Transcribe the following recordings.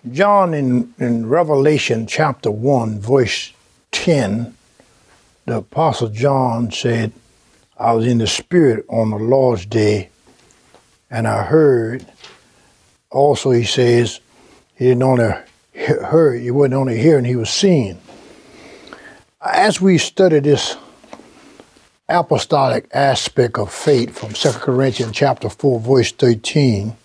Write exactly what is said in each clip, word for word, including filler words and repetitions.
John in, in Revelation chapter one, verse ten, the Apostle John said, I was in the Spirit on the Lord's day, and I heard. Also, he says, he didn't only heard, he wasn't only hearing, he was seeing. As we study this apostolic aspect of faith from Second Corinthians chapter four, verse thirteen,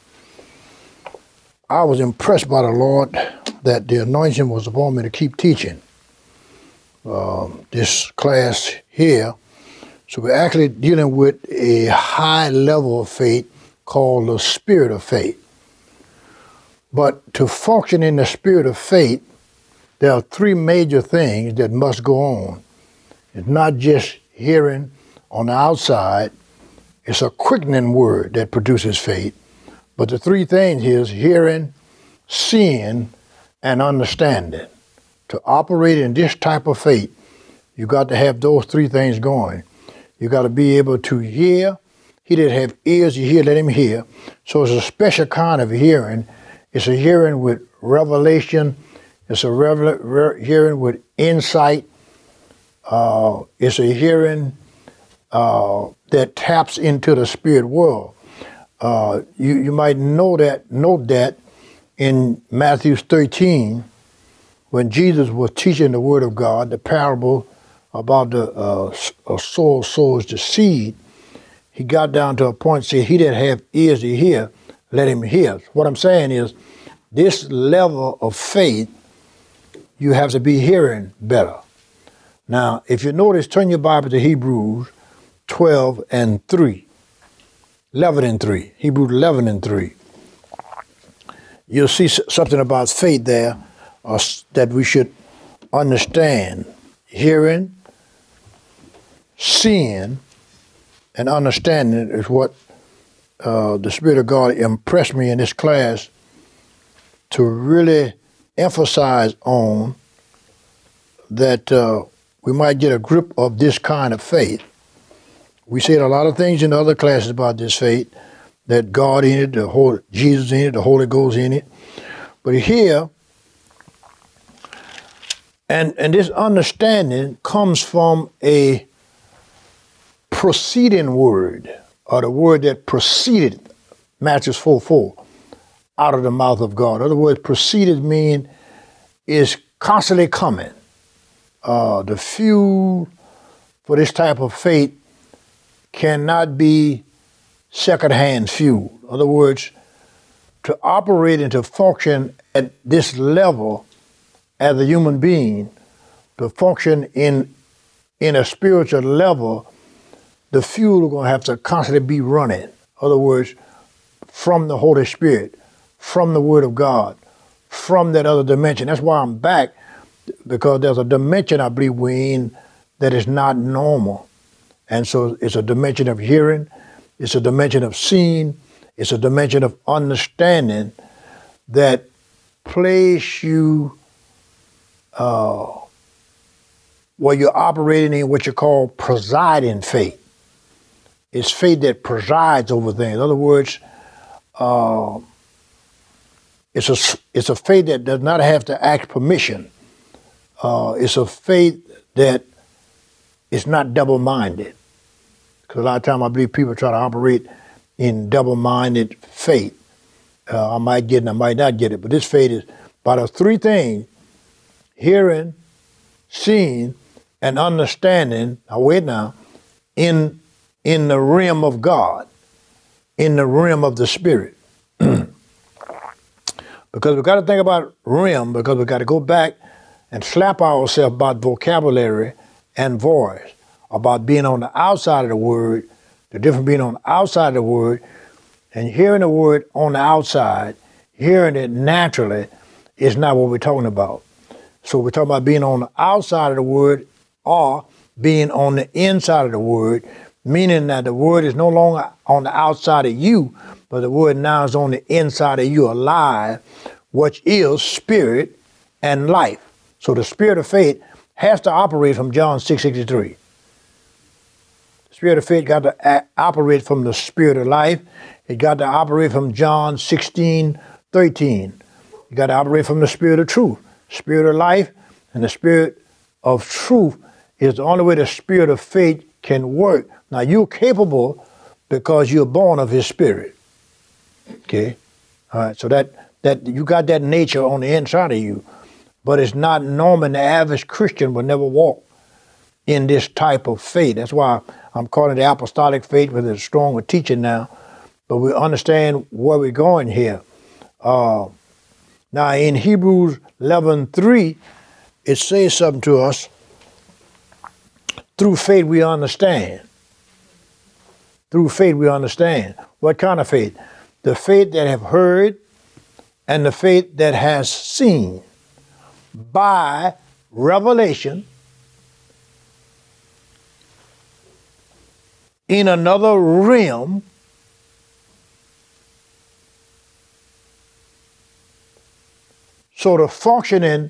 I was impressed by the Lord that the anointing was upon me to keep teaching uh, this class here. So we're actually dealing with a high level of faith called the spirit of faith. But to function in the spirit of faith, there are three major things that must go on. It's not just hearing on the outside. It's a quickening word that produces faith. But the three things is hearing, seeing, and understanding. To operate in this type of faith, you got to have those three things going. You got to be able to hear. He that have ears to hear, let him hear. So it's a special kind of hearing. It's a hearing with revelation. It's a revel- re- hearing with insight. Uh, it's a hearing uh, that taps into the spirit world. Uh, you, you might know that, note that in Matthew thirteen, when Jesus was teaching the word of God, the parable about the uh, sower sows the seed, he got down to a point and said, he that have ears to hear, let him hear. What I'm saying is, this level of faith, you have to be hearing better. Now, if you notice, turn your Bible to Hebrews twelve and three. eleven and three. Hebrews eleven and three. You'll see something about faith there uh, that we should understand. Hearing, seeing, and understanding is what uh, the Spirit of God impressed me in this class to really emphasize on, that uh, we might get a grip of this kind of faith. We said a lot of things in the other classes about this faith, that God in it, the Holy, Jesus in it, the Holy Ghost in it. But here, and, and this understanding comes from a proceeding word, or the word that proceeded, Matthew four four, out of the mouth of God. In other words, proceeded mean is constantly coming. Uh, the fuel for this type of faith cannot be secondhand fuel. In other words, to operate and to function at this level as a human being, to function in in a spiritual level, the fuel is going to have to constantly be running. In other words, from the Holy Spirit, from the Word of God, from that other dimension. That's why I'm back, because there's a dimension I believe we're in that is not normal. And so it's a dimension of hearing, it's a dimension of seeing, it's a dimension of understanding that place you uh, where you're operating in what you call presiding faith. It's faith that presides over things. In other words, uh, it's a it's a faith that does not have to ask permission. Uh, it's a faith that is not double-minded. Because a lot of times I believe people try to operate in double-minded faith. Uh, I might get it, I might not get it. But this faith is by the three things: hearing, seeing, and understanding. Now wait now, in in the realm of God, in the realm of the Spirit. Because we've got to think about realm, because we've got to go back and slap ourselves about vocabulary and voice, about being on the outside of the word, the difference being on the outside of the word and hearing the word on the outside, hearing it naturally is not what we're talking about. So we're talking about being on the outside of the word or being on the inside of the word, meaning that the word is no longer on the outside of you, but the word now is on the inside of you, alive, which is spirit and life. So the spirit of faith has to operate from John six sixty-three. The spirit of faith got to a- operate from the spirit of life. It got to operate from John sixteen thirteen. You got to operate from the spirit of truth, spirit of life, and the spirit of truth is the only way the spirit of faith can work. Now, you're capable because you're born of his spirit. Okay? All right, so that, that you got that nature on the inside of you, but it's not normal. The average Christian will never walk in this type of faith. That's why I'm calling it the apostolic faith, with a stronger teaching now. But we understand where we're going here. Uh, now, in Hebrews eleven three, it says something to us. Through faith we understand. Through faith we understand. What kind of faith? The faith that have heard and the faith that has seen by revelation in another realm so the functioning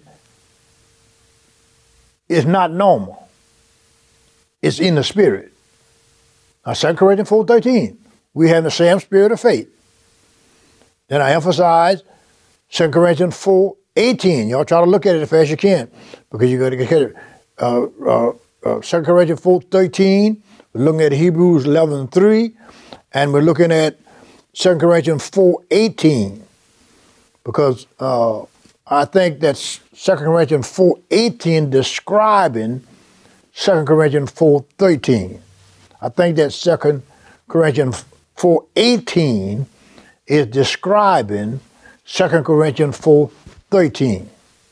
is not normal. It's in the spirit. Now, Second Corinthians four thirteen, we have the same spirit of faith. Then I emphasize Second Corinthians four eighteen. Y'all try to look at it as fast as you can, because you got to get it. Uh, uh, uh, Second Corinthians four thirteen, we're looking at Hebrews eleven three, and we're looking at Second Corinthians four eighteen, because uh, I think that Second Corinthians four eighteen describing Second Corinthians four thirteen. I think that Second Corinthians four eighteen is describing Second Corinthians four thirteen.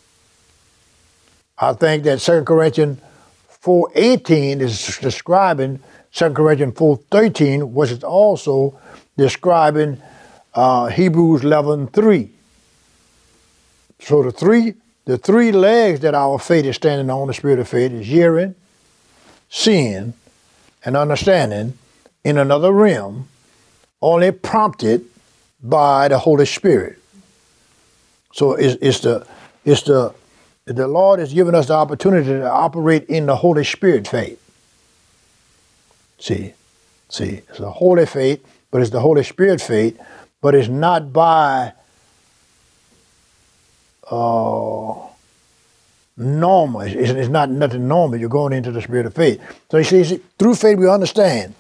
I think that Second Corinthians four eighteen is describing Second Corinthians four thirteen, which is also describing uh, Hebrews eleven three. So the three the three legs that our faith is standing on, the spirit of faith, is hearing, seeing, and understanding in another realm, only prompted by the Holy Spirit. So it's, it's the it's the the Lord has given us the opportunity to operate in the Holy Spirit faith. See, see, it's the Holy faith, but it's the Holy Spirit faith, but it's not by uh, normal. It's, it's not nothing normal. You're going into the spirit of faith. So you see, see through faith we understand.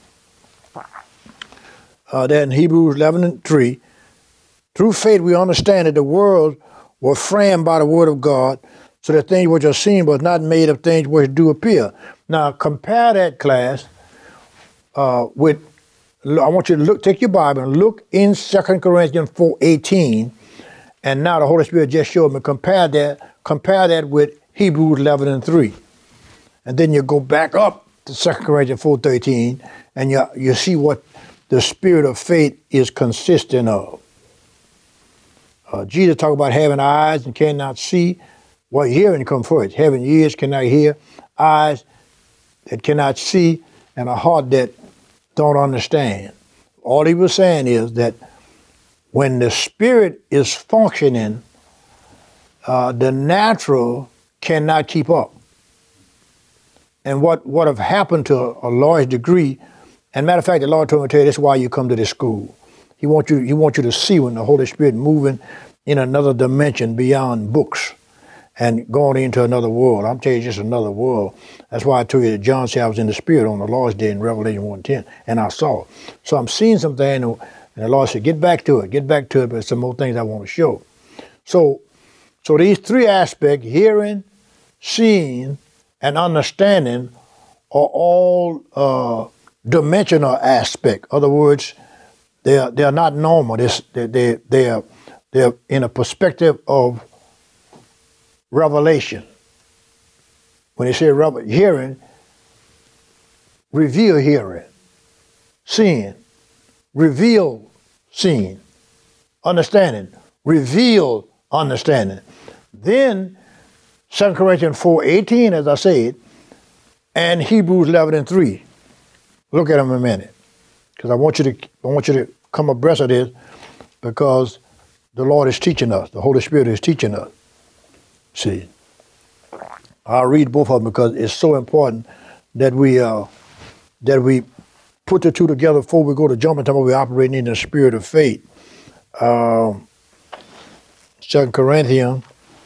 Uh, that in Hebrews eleven and three, through faith we understand that the world was framed by the word of God, so that things which are seen was not made of things which do appear. Now compare that, class, uh, with, I want you to look, take your Bible and look in Second Corinthians four eighteen, and now the Holy Spirit just showed me, compare that, compare that with Hebrews eleven and three. And then you go back up to Second Corinthians four thirteen, and you, you see what the spirit of faith is consistent of. Uh, Jesus talked about having eyes and cannot see. Well, hearing come first. Having ears cannot hear, eyes that cannot see, and a heart that don't understand. All he was saying is that when the spirit is functioning, uh, the natural cannot keep up. And what, what have happened to a, a large degree, and matter of fact, the Lord told me to tell you that's why you come to this school. He wants you, he wants you to see when the Holy Spirit moving in another dimension beyond books and going into another world. I'm telling you, just another world. That's why I told you that John said I was in the Spirit on the Lord's day in Revelation one ten, and I saw it. So I'm seeing something, and the Lord said, get back to it, get back to it, but there's some more things I want to show. So, so these three aspects, hearing, seeing, and understanding, are all uh, dimensional aspect. In other words, they are they are not normal. They they they are they are in a perspective of revelation. When they say revel- hearing, reveal hearing, seeing, reveal seeing, understanding, reveal understanding. Then Second Corinthians four eighteen, as I said, and Hebrews eleven and three. Look at them a minute, because I want you to I want you to come abreast of this, because the Lord is teaching us. The Holy Spirit is teaching us. See, I'll read both of them because it's so important that we uh, that we put the two together before we go to jumping time. We're operating in the spirit of faith. Um, Second Corinthians.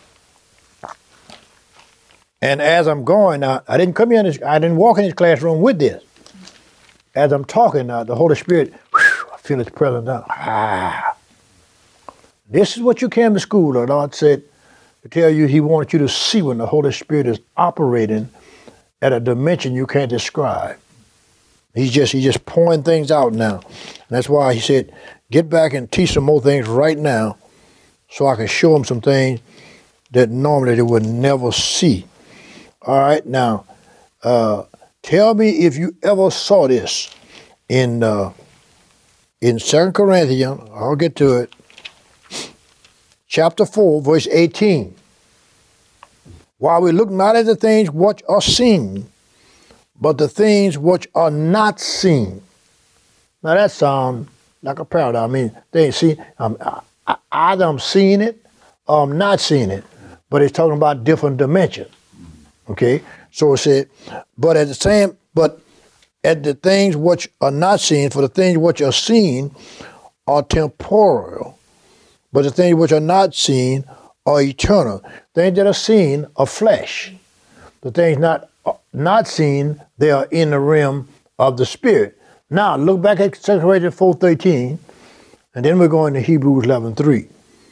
And as I'm going now, I didn't come in this, I didn't walk in this classroom with this. As I'm talking now, the Holy Spirit, whew, I feel His presence now. Ah. This is what you came to school. The Lord said to tell you He wanted you to see when the Holy Spirit is operating at a dimension you can't describe. He's just He's just pouring things out now. And that's why He said, get back and teach some more things right now so I can show them some things that normally they would never see. All right, now, uh, tell me if you ever saw this in uh, in Second Corinthians. I'll get to it. Chapter four, verse eighteen. While we look not at the things which are seen, but the things which are not seen. Now that sounds like a paradox. I mean, they ain't seen. Um, I, either I'm seeing it or I'm not seeing it. But it's talking about different dimensions. Okay, so it said, but at the same, but at the things which are not seen, for the things which are seen are temporal, but the things which are not seen are eternal. Things that are seen are flesh. The things not not seen, they are in the realm of the spirit. Now look back at Second Corinthians four thirteen, and then we're going to Hebrews eleven three.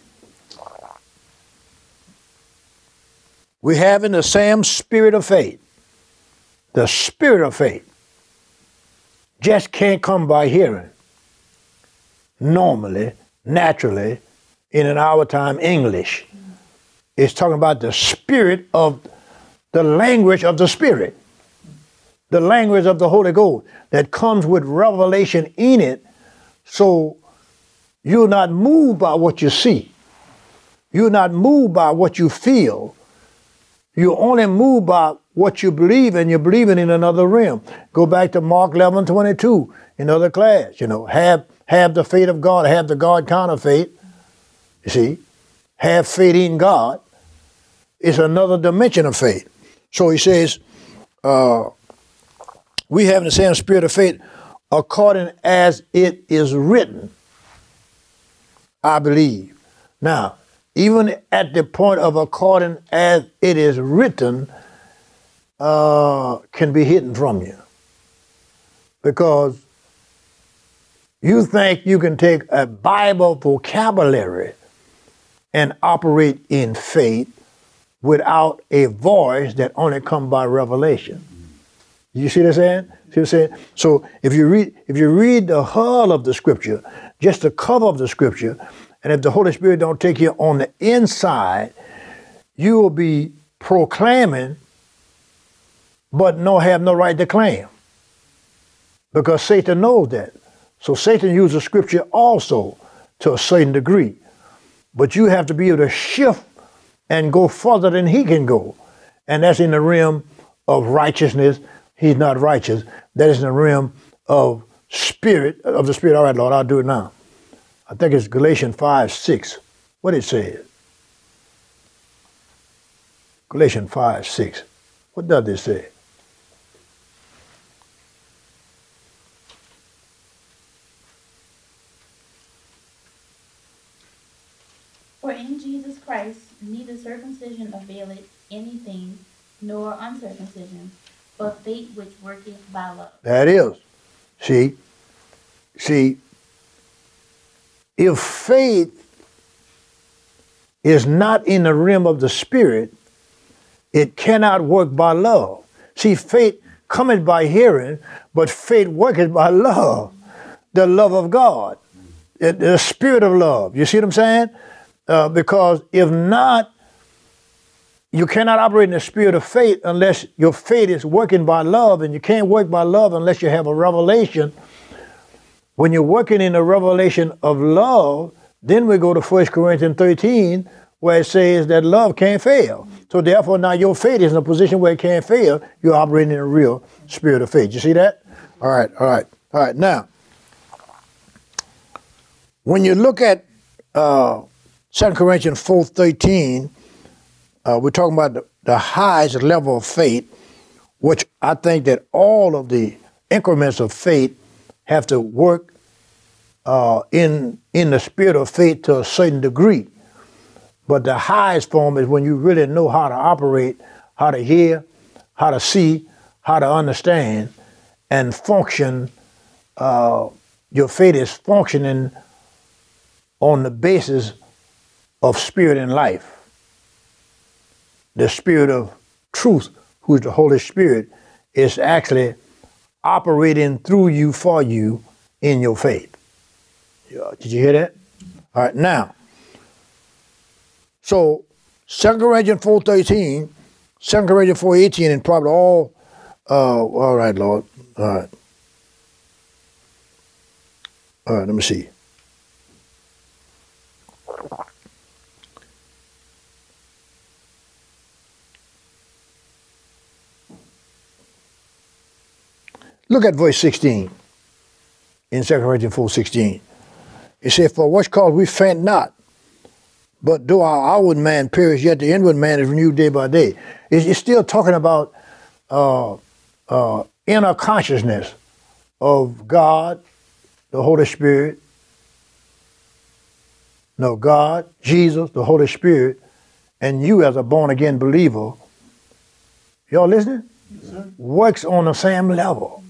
We have in the same spirit of faith. The spirit of faith just can't come by hearing. Normally, naturally, in an hour time English. It's talking about the spirit of the language of the Spirit. The language of the Holy Ghost that comes with revelation in it, so you're not moved by what you see. You're not moved by what you feel. You're only moved by what you believe, and you're believing in another realm. Go back to Mark eleven twenty-two in other class. You know, have have the faith of God, have the God kind of faith. You see, have faith in God. It's another dimension of faith. So he says, uh, we have the same spirit of faith according as it is written, I believe. Now, even at the point of according as it is written, uh, can be hidden from you. Because you think you can take a Bible vocabulary and operate in faith without a voice that only comes by revelation. You see what I'm saying? See what I'm saying? So if you read if you read the hull of the scripture, just the cover of the scripture, and if the Holy Spirit don't take you on the inside, you will be proclaiming, but no have no right to claim. Because Satan knows that. So Satan uses scripture also to a certain degree. But you have to be able to shift and go further than he can go. And that's in the realm of righteousness. He's not righteous. That is in the realm of spirit, of the Spirit. All right, Lord, I'll do it now. I think it's Galatians five six. What it says? Galatians five six. What does it say? For in Jesus Christ neither circumcision availeth anything, nor uncircumcision, but faith which worketh by love. That is. See, see, if faith is not in the realm of the Spirit, it cannot work by love. See, faith cometh by hearing, but faith worketh by love, the love of God, the spirit of love. You see what I'm saying? Uh, because if not, you cannot operate in the spirit of faith unless your faith is working by love, and you can't work by love unless you have a revelation. When you're working in a revelation of love, then we go to First Corinthians thirteen, where it says that love can't fail. So therefore, now your faith is in a position where it can't fail. You're operating in a real spirit of faith. You see that? All right, all right, all right. Now, when you look at uh, Second Corinthians four thirteen, uh, we're talking about the, the highest level of faith, which I think that all of the increments of faith have to work uh, in in the spirit of faith to a certain degree. But the highest form is when you really know how to operate, how to hear, how to see, how to understand, and function. Uh, your faith is functioning on the basis of spirit and life. The spirit of truth, who is the Holy Spirit, is actually operating through you, for you, in your faith. Did you hear that? All right, now, so Second Corinthians four thirteen, Second Corinthians four eighteen, and probably all, uh, all right, Lord, all right. All right, let me see. Look at verse sixteen in Second Corinthians four sixteen. It says, for which cause we faint not, but though our outward man perish, yet the inward man is renewed day by day. It's, it's still talking about uh, uh, inner consciousness of God, the Holy Spirit, no, God, Jesus, the Holy Spirit, and you as a born-again believer, y'all listening? Yes, works on the same level.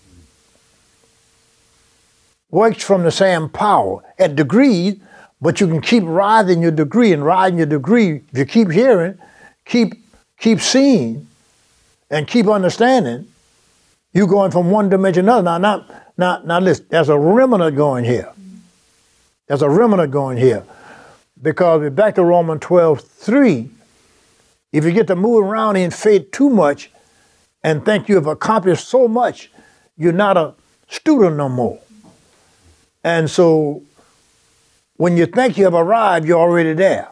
Works from the same power at degrees, but you can keep rising your degree and rising your degree. If you keep hearing, keep keep seeing, and keep understanding, you're going from one dimension to another. Now, not, now, now listen, there's a remnant going here. There's a remnant going here. Because we're back to Romans twelve three. If you get to move around in faith too much and think you have accomplished so much, you're not a student no more. And so when you think you have arrived, you're already there.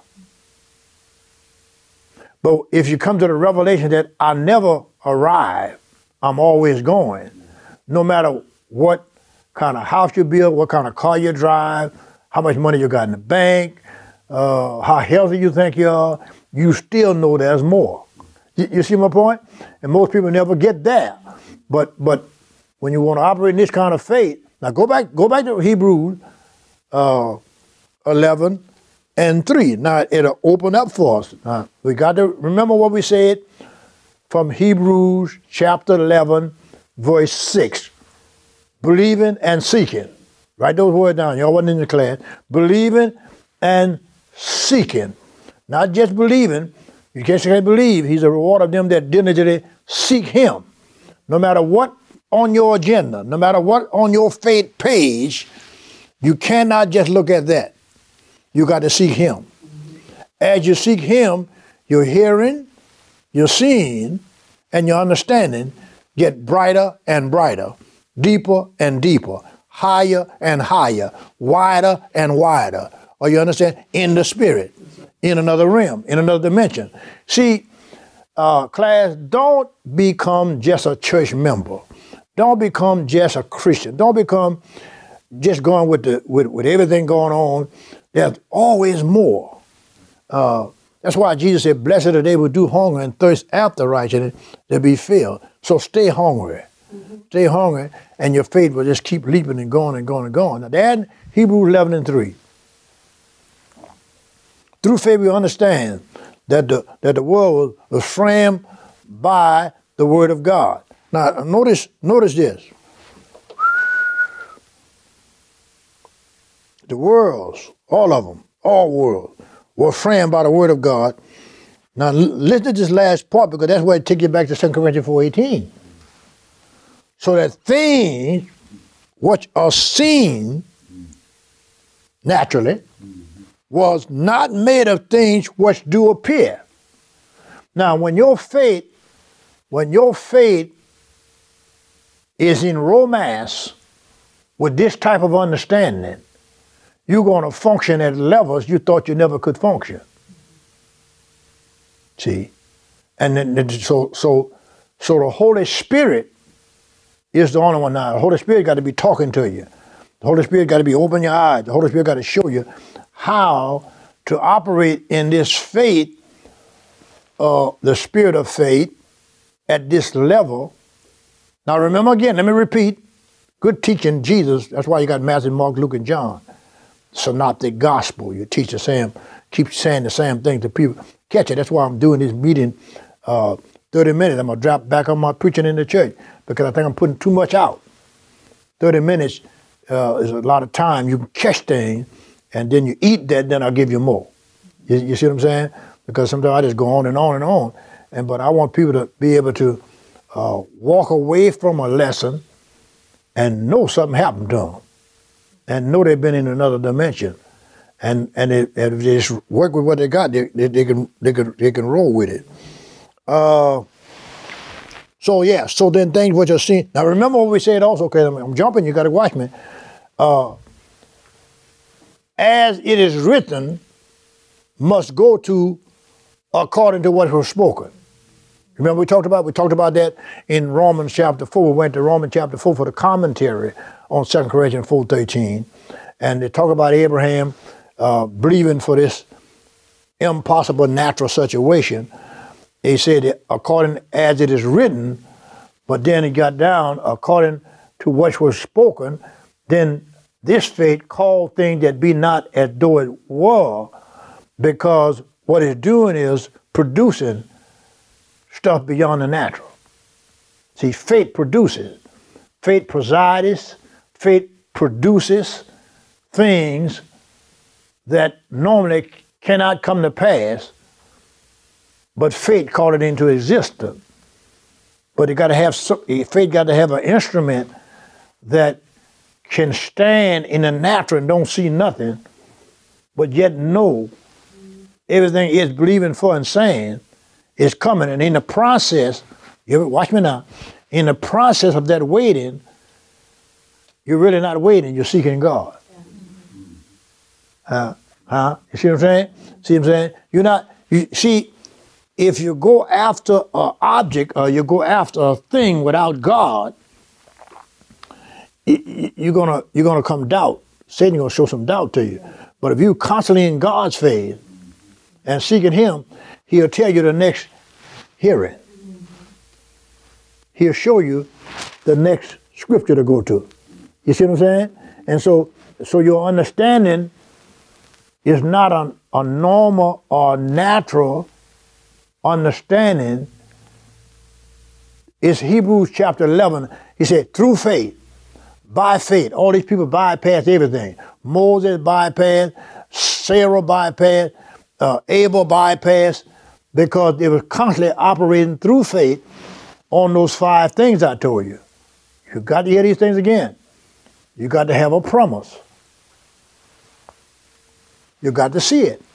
But if you come to the revelation that I never arrive, I'm always going, no matter what kind of house you build, what kind of car you drive, how much money you got in the bank, uh, how healthy you think you are, you still know there's more. You, you see my point? And most people never get there. But but when you want to operate in this kind of faith, now go back go back to Hebrews uh, eleven and three. Now it'll open up for us. Now, we got to remember what we said from Hebrews chapter eleven, verse six. Believing and seeking. Write those words down. Y'all wasn't in the class. Believing and seeking. Not just believing. You can't believe. He's a reward of them that diligently seek him. No matter what on your agenda, no matter what on your faith page, you cannot just look at that. You got to seek him. As you seek him, your hearing, your seeing, and your understanding get brighter and brighter, deeper and deeper, higher and higher, wider and wider. Or you understand? In the spirit, in another realm, in another dimension. See, uh, class, don't become just a church member. Don't become just a Christian. Don't become just going with the with, with everything going on. There's always more. Uh, that's why Jesus said, blessed are they who do hunger and thirst after righteousness, they'll be filled. So stay hungry. Mm-hmm. Stay hungry, and your faith will just keep leaping and going and going and going. Now, that Hebrews eleven and three. Through faith we understand that the that the world was, was framed by the word of God. Now, notice, notice this. The worlds, all of them, all worlds, were framed by the word of God. Now, listen to this last part, because that's where it takes you back to Second Corinthians four eighteen. So that things which are seen naturally was not made of things which do appear. Now, when your faith, when your faith is in romance with this type of understanding, you're going to function at levels you thought you never could function. See? And then so so so the Holy Spirit is the only one now. The Holy Spirit got to be talking to you. The Holy Spirit got to be opening your eyes. The Holy Spirit got to show you how to operate in this faith, uh, the spirit of faith, at this level. Now remember again, let me repeat, good teaching, Jesus, that's why you got Matthew, Mark, Luke, and John. Synoptic gospel, you teach the same, keep saying the same thing to people. Catch it. That's why I'm doing this meeting uh, thirty minutes. I'm going to drop back on my preaching in the church because I think I'm putting too much out. thirty minutes uh, is a lot of time. You can catch things, and then you eat that, then I'll give you more. You, you see what I'm saying? Because sometimes I just go on and on and on. And But I want people to be able to uh, walk away from a lesson and know something happened to them, and know they've been in another dimension. And and, it, and if they just work with what they got, they, they, they can they can they can roll with it. Uh, so yeah, so then things what you're seeing. Now remember what we said also. Okay, I'm, I'm jumping. You got to watch me. Uh, as it is written, must go to according to what was spoken. Remember we talked about we talked about that in Romans chapter four. We went to Romans chapter four for the commentary on Second Corinthians four thirteen, and they talk about Abraham uh, believing for this impossible natural situation. He said, according as it is written, but then he got down, according to what was spoken, then this faith called things that be not as though it were, because what it's doing is producing stuff beyond the natural. See, faith produces. Faith presides. Faith produces things that normally cannot come to pass, but faith called it into existence. But it got to have faith. Got to have an instrument that can stand in the natural and don't see nothing, but yet know everything it's believing for and saying is coming. And in the process, you ever, watch me now. In the process of that waiting, you're really not waiting. You're seeking God. Uh, huh? You see what I'm saying? See what I'm saying? You're not. You see. If you go after an object or you go after a thing without God, you're gonna you're gonna come doubt. Satan gonna show some doubt to you. But if you're constantly in God's faith and seeking Him, He'll tell you the next hearing. He'll show you the next scripture to go to. You see what I'm saying? And so, so your understanding is not a, a normal or natural understanding. Is Hebrews chapter eleven. He said, through faith, by faith, all these people bypassed everything. Moses bypassed, Sarah bypassed, uh, Abel bypassed, because they were constantly operating through faith on those five things I told you. You got to hear these things again. You got to have a promise. You got to see it.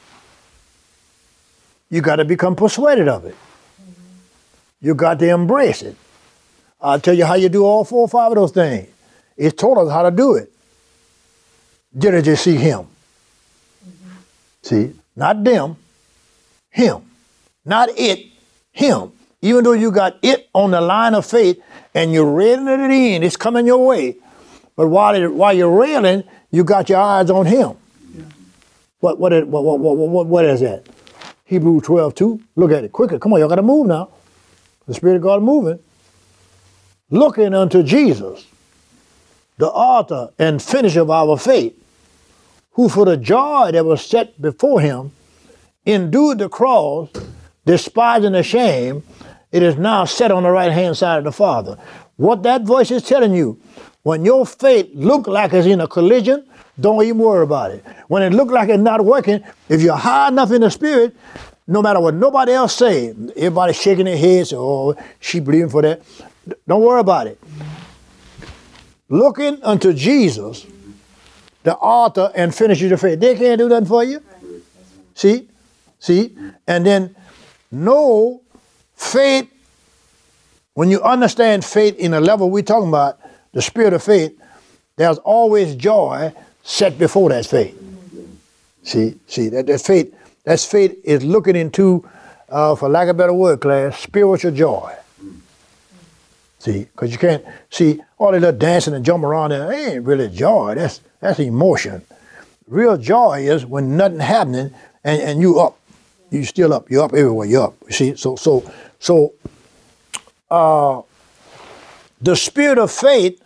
You got to become persuaded of it. You got to embrace it. I'll tell you how you do all four or five of those things. It told us how to do it. Did I just see Him? Mm-hmm. See, not them, Him. Not it, Him. Even though you got it on the line of faith and you're railing it in, it's coming your way. But while it, while you're railing, you got your eyes on Him. Yeah. What what, is, what what what what what is that? Hebrews twelve two. Look at it quicker. Come on, y'all got to move now. The Spirit of God moving. Looking unto Jesus, the author and finisher of our faith, who for the joy that was set before Him endured the cross, despising the shame. It is now set on the right hand side of the Father. What that voice is telling you, when your faith look like it's in a collision, don't even worry about it. When it look like it's not working, if you're high enough in the Spirit, no matter what nobody else say, everybody shaking their heads, oh, she believing for that. Don't worry about it. Looking unto Jesus, the author and finisher of your faith. They can't do nothing for you. See? See? And then know faith, when you understand faith in the level we're talking about, the spirit of faith, there's always joy set before that faith. See? See, that, that faith, that faith is looking into, uh, for lack of a better word, class, spiritual joy. See, because you can't see all that little dancing and jumping around there. It ain't really joy. That's that's emotion. Real joy is when nothing happening and, and you up. You still up. You're up everywhere. You're up. You see. So so so. Uh, the spirit of faith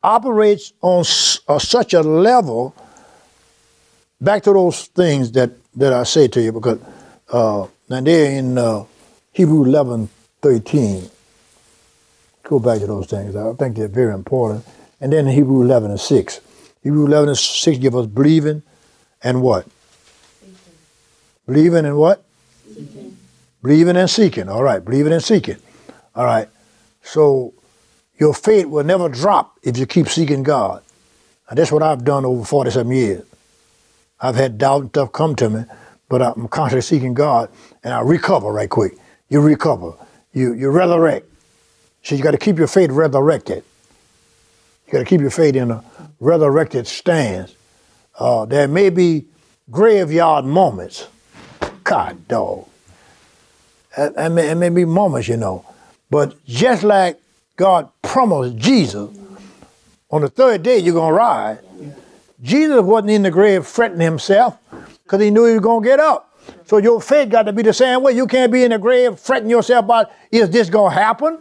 operates on s- uh, such a level. Back to those things that that I say to you because uh, now they're in uh, Hebrews eleven thirteen. Go back to those things. I think they're very important. And then Hebrews eleven and six. Hebrews eleven and six give us believing and what? Seeking. Believing and what? Seeking. Believing and seeking. All right, believing and seeking. All right. So your faith will never drop if you keep seeking God. And that's what I've done over forty-seven years. I've had doubt and stuff come to me, but I'm constantly seeking God, and I recover right quick. You recover. You you resurrect. So you got to keep your faith resurrected. You got to keep your faith in a resurrected stance. Uh, there may be graveyard moments. God, dog. It may, it may be moments, you know. But just like God promised Jesus, on the third day you're going to rise. Jesus wasn't in the grave fretting himself because he knew he was going to get up. So your faith got to be the same way. You can't be in the grave fretting yourself about, is this going to happen?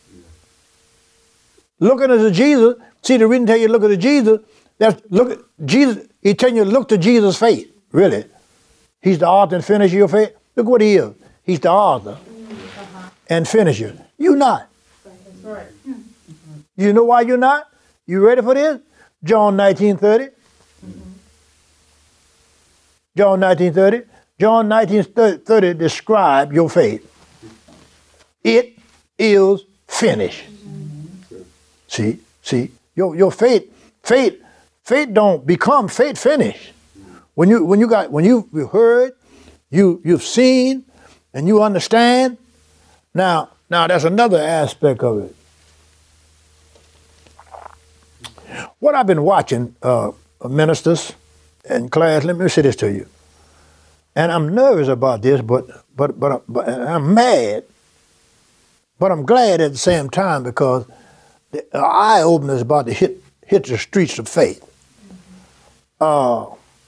Looking at Jesus, see the reason tell you to look at Jesus, that's look at Jesus, he telling you to look to Jesus' faith, really. He's the author and finisher of your faith. Look what he is. He's the author uh-huh. and finisher. You not. That's right. You know why you're not? You ready for this? John nineteen thirty. Mm-hmm. John nineteen thirty. John nineteen thirty describe your faith. It is finished. Mm-hmm. See, see, your your faith, faith, faith don't become faith finished. When you when you got when you you heard, you you've seen, and you understand. Now now that's another aspect of it. What I've been watching uh, ministers in class, let me say this to you, and I'm nervous about this, but but but, but I'm mad, but I'm glad at the same time because the eye opener is about to hit hit the streets of faith. Uh,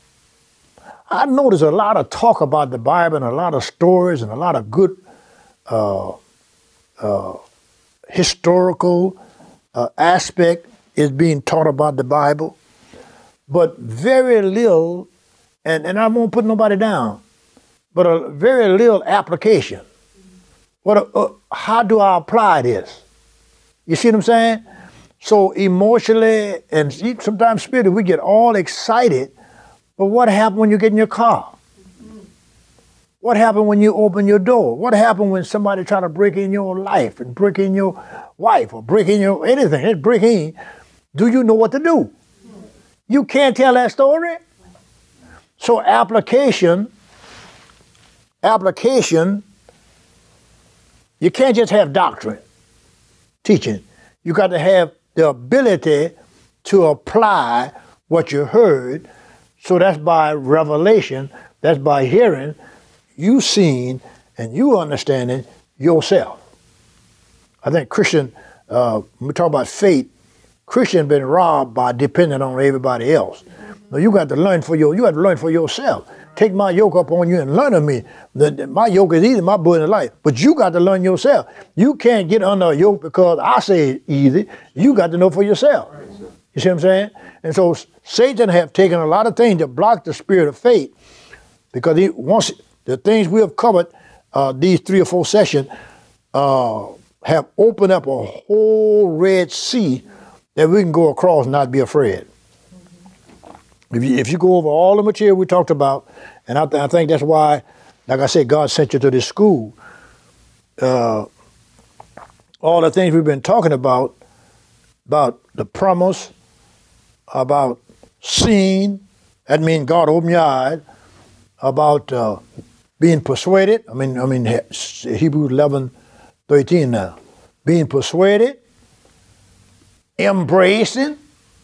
I notice a lot of talk about the Bible and a lot of stories and a lot of good uh, uh, historical uh, aspect is being taught about the Bible, but very little, and, and I won't put nobody down, but a very little application. What? Uh, how do I apply this? You see what I'm saying? So emotionally and sometimes spiritually, we get all excited, but what happened when you get in your car? What happened when you open your door? What happened when somebody try to break in your life and break in your wife or break in your anything? They break in. Do you know what to do? You can't tell that story. So application, application, you can't just have doctrine, teaching. You got to have the ability to apply what you heard. So that's by revelation, that's by hearing, you seeing, and you understanding yourself. I think Christian, uh, when we talk about faith, Christian been robbed by depending on everybody else. No, you got to learn for your, you got to learn for yourself. Take my yoke up on you and learn of me. The, the, my yoke is easy, my burden is light. But you got to learn yourself. You can't get under a yoke because I say it's easy. You got to know for yourself. You see what I'm saying? And so Satan have taken a lot of things to block the spirit of faith because he wants the things we have covered, uh, these three or four sessions, uh, have opened up a whole Red Sea that we can go across and not be afraid. Mm-hmm. If you, if you go over all the material we talked about, and I, th- I think that's why, like I said, God sent you to this school. Uh, all the things we've been talking about, about the promise, about seeing, that means God opened your eyes, about uh, being persuaded, I mean, I mean Hebrews eleven thirteen now, being persuaded, embracing,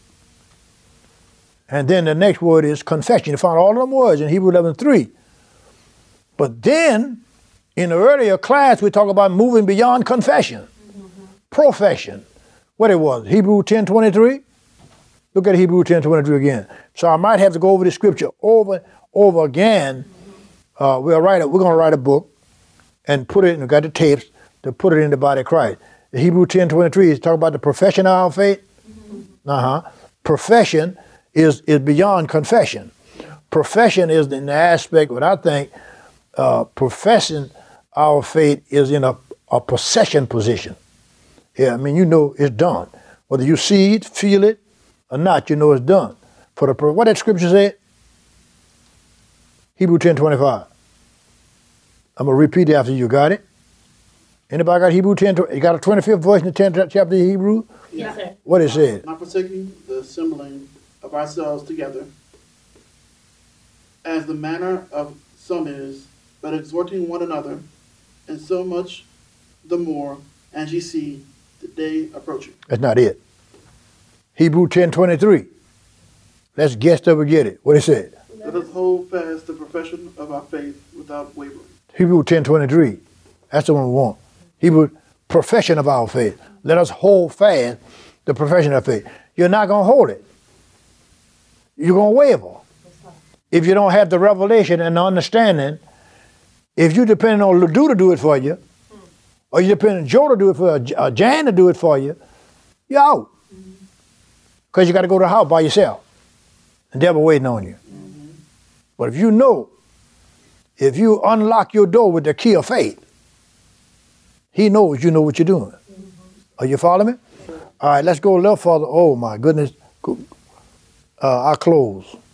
and then the next word is confession. You find all of them words in Hebrews eleven three. But then, in the earlier class, we talk about moving beyond confession, mm-hmm. profession. What it was, Hebrews ten twenty-three? Look at Hebrews ten twenty-three again. So I might have to go over the scripture over over again. Uh, we'll write it. We're going to write a book and put it, and we got the tapes to put it in the body of Christ. The Hebrews ten twenty-three is talking about the profession of our faith. Mm-hmm. Uh-huh. Profession is, is beyond confession. profession is in the aspect, what I think, uh, professing our faith is in a, a possession position. Yeah, I mean, you know it's done. Whether you see it, feel it, or not, you know it's done. For the what that scripture said? Hebrews ten twenty-five. I'm going to repeat it after you. Got it? Anybody got Hebrews ten? You got a twenty-fifth verse in the tenth chapter of Hebrews? Yes, sir. What it said? Not forsaking the assembling of ourselves together, as the manner of some is, but exhorting one another, and so much the more as ye see the day approaching. That's not it. Hebrews ten twenty-three. Let's guess till we get it. What it said? Let us hold fast the profession of our faith without wavering. Hebrews ten twenty-three. That's the one we want. Hebrews, profession of our faith. Let us hold fast the profession of faith. You're not going to hold it. You're going to waver. If you don't have the revelation and the understanding, if you depend on Ledoux to do it for you, or you depend on Joe to do it for you, or Jan to do it for you, you're out. Because you got to go to the house by yourself. The devil waiting on you. Mm-hmm. But if you know, if you unlock your door with the key of faith, he knows you know what you're doing. Mm-hmm. Are you following me? Sure. All right, let's go a little further. Oh my goodness. Uh, I'll close.